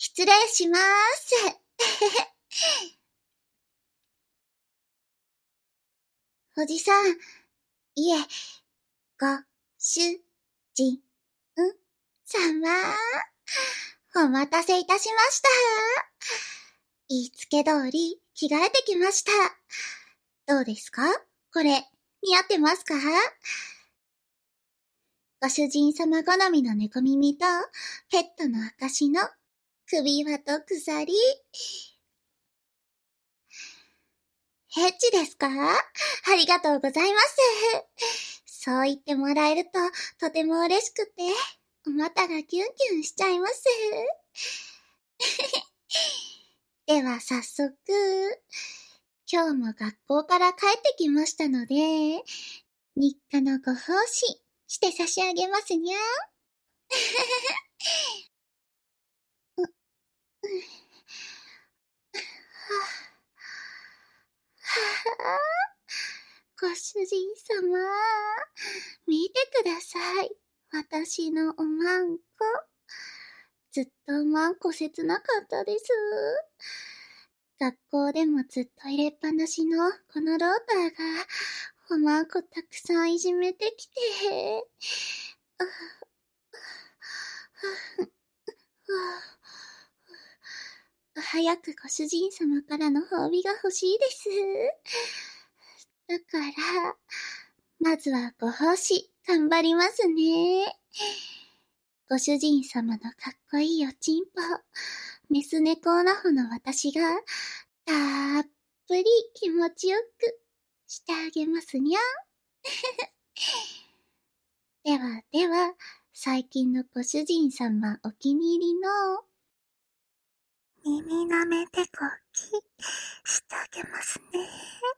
失礼します。おじさん、いえ、ご主人様、お待たせいたしました。言いつけ通り着替えてきました。どうですか？これ、似合ってますか？ご主人様好みの猫耳と、ペットの証の首輪と鎖。ヘッチですか？ありがとうございます。そう言ってもらえるととても嬉しくて、お股がキュンキュンしちゃいます。では早速、今日も学校から帰ってきましたので、日課のご奉仕して差し上げますにゃ。ご主人様、見てください。私のおまんこ。ずっとおまんこ切なかったです。学校でもずっと入れっぱなしのこのローターが、おまんこたくさんいじめてきて、早くご主人様からの褒美が欲しいです。だから、まずはご奉仕、頑張りますね。ご主人様のかっこいいおちんぽ、メス猫オナホの私が、たっぷり気持ちよくしてあげますにゃ。ではでは、最近のご主人様お気に入りの、耳舐めてこきしてあげますね。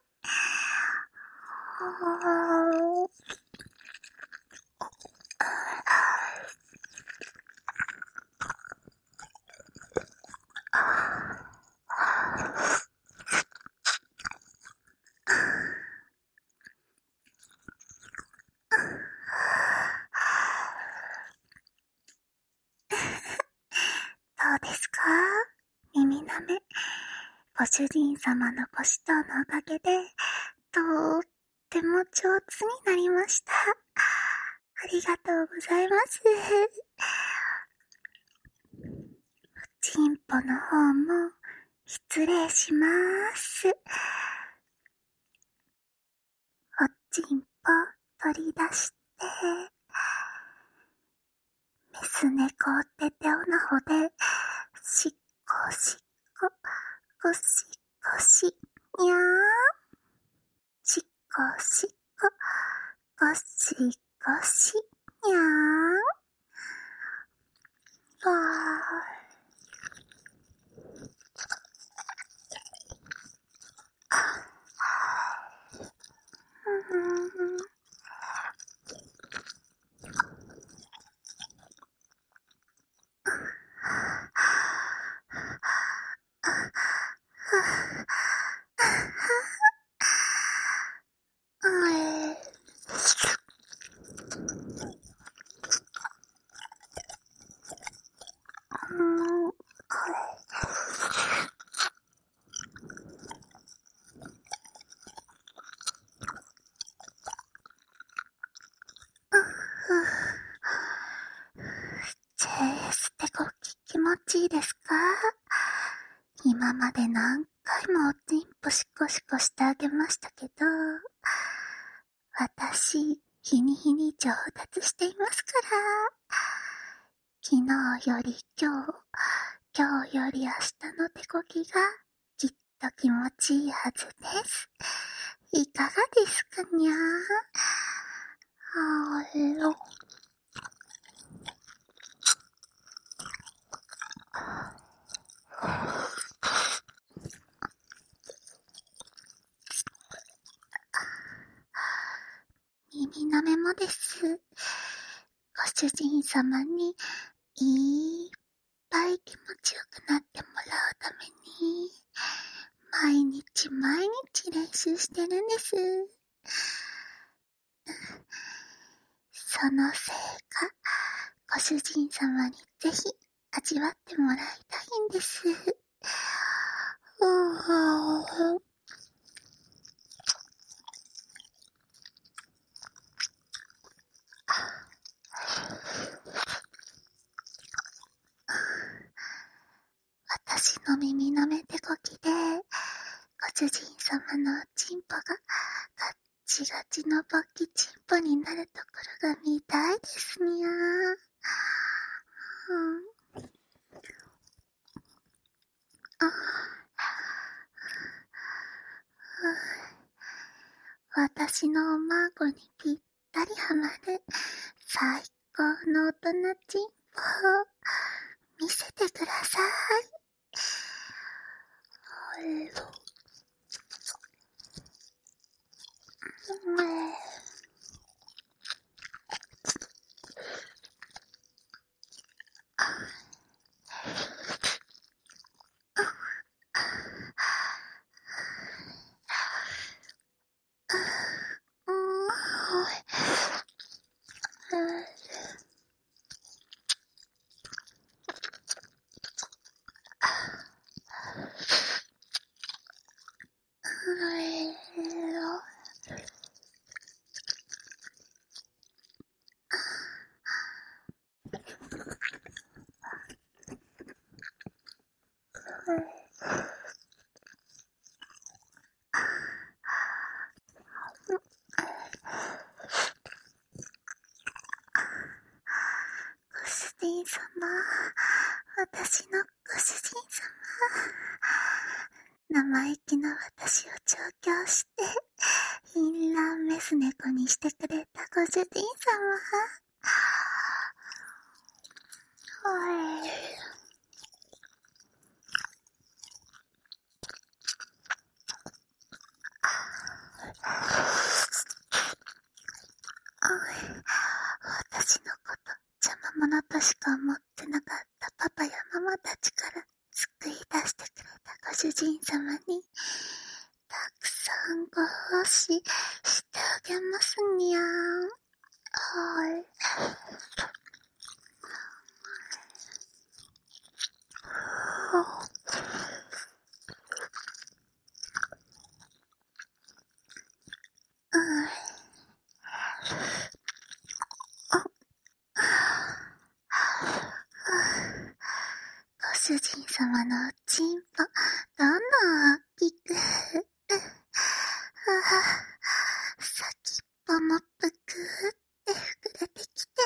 どうですか？耳舐め。ご主人様のご指導のおかげで、とっても上手になりました。ありがとうございます。おちんぽの方も失礼します。おちんぽ取り出して、メス猫おてておなほで、しっこしっこ、ゴシゴシ、にゃー。しっこしっこ、ゴシゴシ、にゃー。わー。JS ってこき気持ちいいですか？今まで何回もおちんぽシコシコしてあげましたけど、私、日に日に上達していますから。昨日より今日より明日の手こきがきっと気持ちいいはずです。いかがですかにゃー？耳舐めもです。ご主人様にいっぱい気持ちよくなってもらうために、毎日練習してるんです。そのせいか、ご主人様にぜひ味わってもらいたいんです。私の耳の目手こきで、ご主人様のチンポがガッチガチの勃起チンポになるところが見たいですにゃー。私のおまごにぴったりはまる最高の大人チンポを見せてください。ご主人様、私のご主人様、生意気な私を調教して、インランメス猫にしてくれたご主人様。私のこと邪魔者としか思ってなかったパパやママたちから救い出してくれたご主人様にたくさんご奉仕してあげますにゃー。ご主人様のおちんぽ、どんどん大きく。先っぽもぷくって膨れてきて。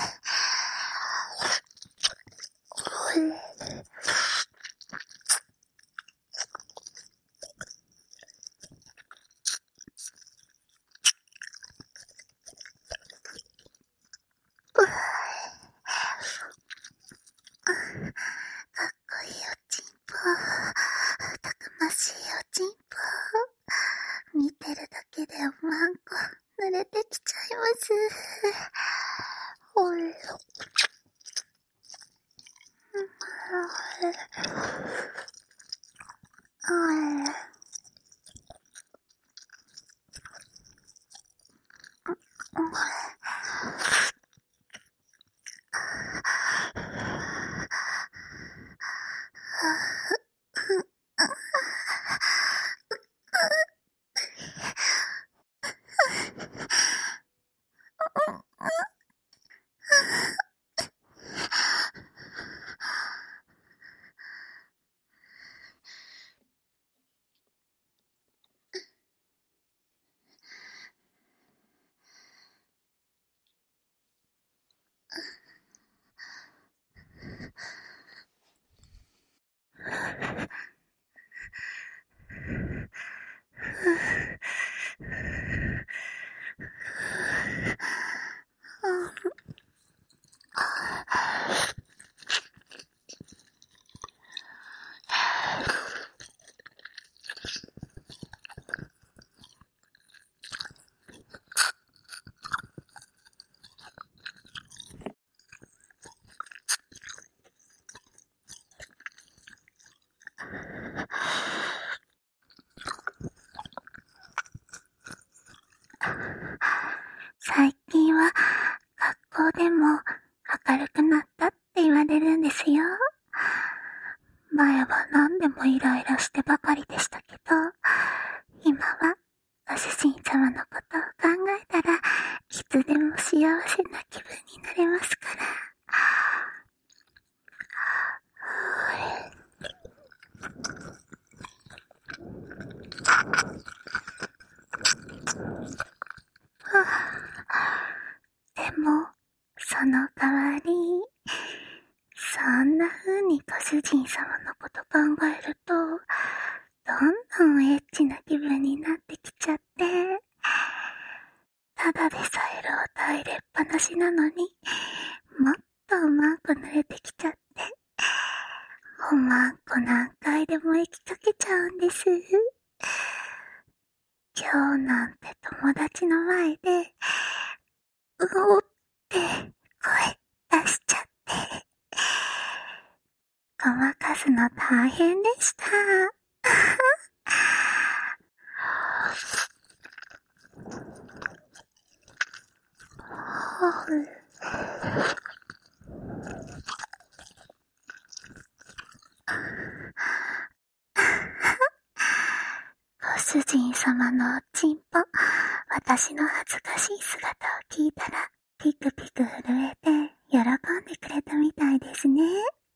かっこいいおちんぽ、たくましいおちんぽ、見てるだけでおまんこ濡れてきちゃいます。最近は学校でも明るくなったって言われるんですよ。 前は何でもイライラしてばかりでしたけど、今はご主人様のことを考えたらいつでも幸せな気分になれますから。でも、その代わり、そんな風にご主人様のこと考えると、どんどんエッチな気分になってきちゃって、ただでさえ老体入れっぱなしなのに、もっとうまく濡れてきちゃって、おまんこ何回でも行きかけちゃうんです。今日なんて友達の前で、うおって声出しちゃって、ごまかすの大変でした。ご主人様のおちんぽ、私の恥ずかしい姿を聞いたら、ピクピク震えて喜んでくれたみたいですね。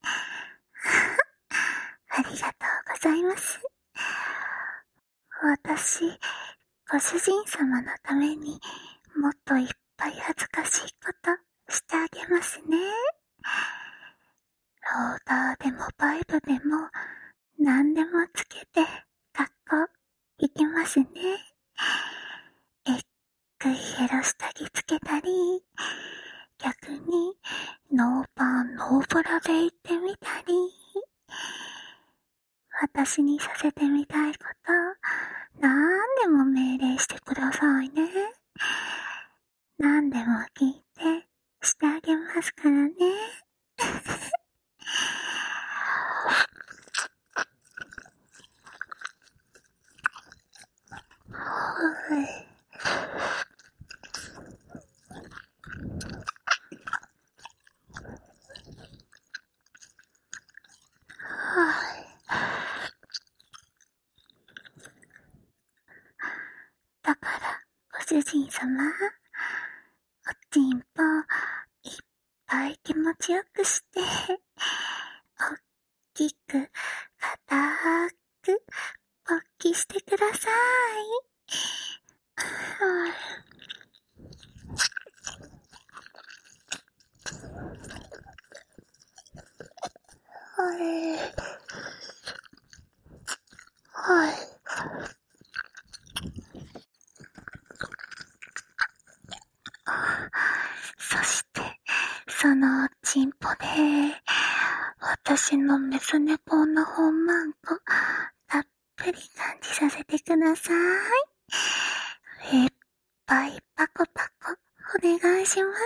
ありがとうございます。私、ご主人様のためにもっといっぱい恥ずかしいことしてあげますね。ローダーでもバイブでも何でもつけて学校行きますね。えっくいエロ下着つけたり、逆にノーパンノーブラで行ってみたり、私にさせてみたいことなんでも命令してくださいね。何でも聞いてしてあげますからね。だからご主人様、おちんぽいっぱい気持ちよくして、おっきく固く勃起してください。そして、そのおちんぽで、私のメス猫の本マンコ、たっぷり感じさせてください。いっぱいパコパコ、お願いします。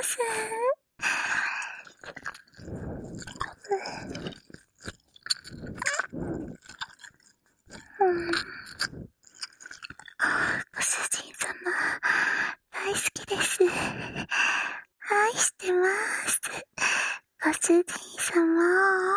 ご主人様、大好きです。愛してます。ご主人様。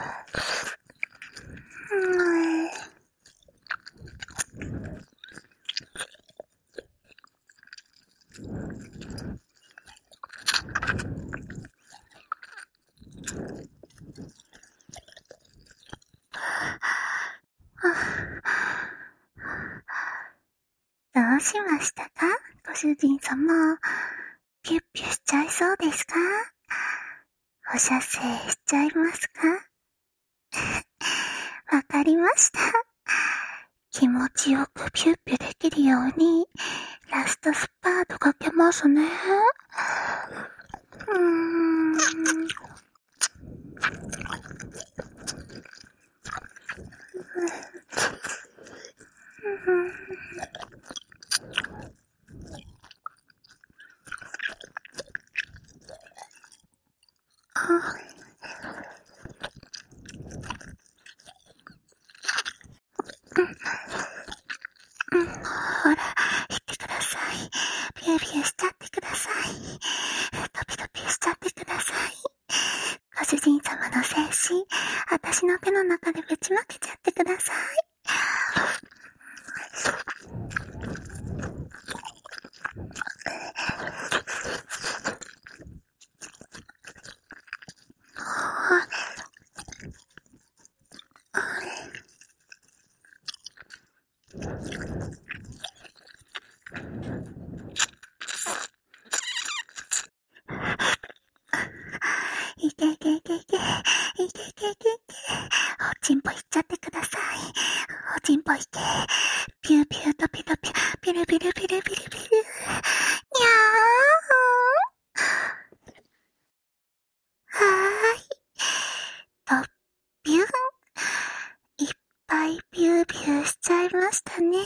どうしましたか、ご主人様。ピュッピュしちゃいそうですか？お射精しちゃいますか？わかりました。気持ちよくピュッピュできるように、ラストスパートかけますね。ほら、言ってください。ビュービューしちゃってください。ドピドピしちゃってください。ご主人様のせ中でぶちまけちゃってください。いけいけいけいけ、いけいけいけいけ、おちんぽいっちゃってください。おちんぽいけ、ピューピューとピロピュ、ピルピルピルピルピル。にゃー。はーい。と、ピュン。いっぱいピューピューしちゃいましたね。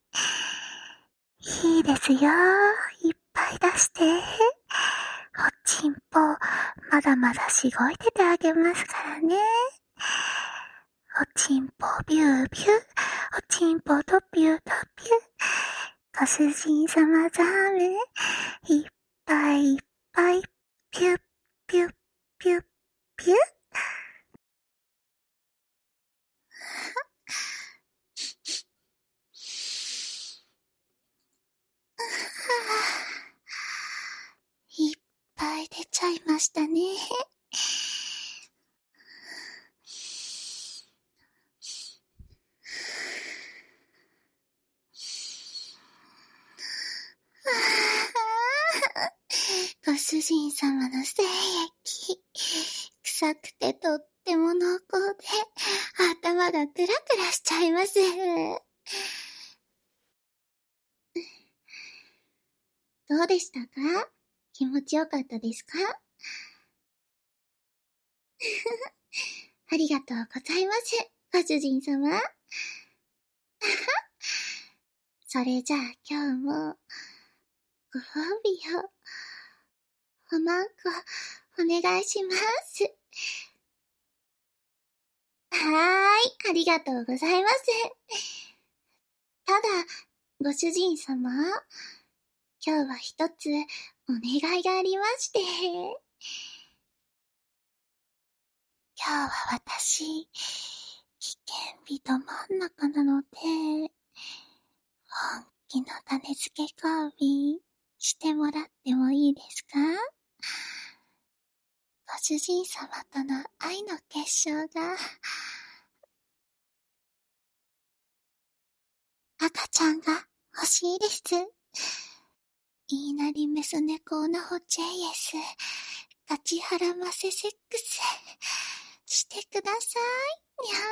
いいですよ。いっぱい出して。おちんぽ、まだまだしごいててあげますからね。おちんぽビュービュー、おちんぽとビューとビュー。ご主人様ザメ、いっぱいいっぱい、ピュッピュッピュッピュッ。いっぱい出ちゃいましたね。ご主人様の精液、臭くてとっても濃厚で、頭がクラクラしちゃいます。どうでしたか？気持ちよかったですか？ありがとうございます、ご主人様。それじゃあ今日も、ご褒美を、おまんこ、お願いします。ありがとうございます。ただ、ご主人様、今日は一つお願いがありまして。今日は私、危険日ど真ん中なので、本気の種付け交尾してもらってもいいですか？ご主人様との愛の結晶が、赤ちゃんが欲しいです。いいなりメス猫のホチェイエス、ガチハラマセセックス、してください。にゃ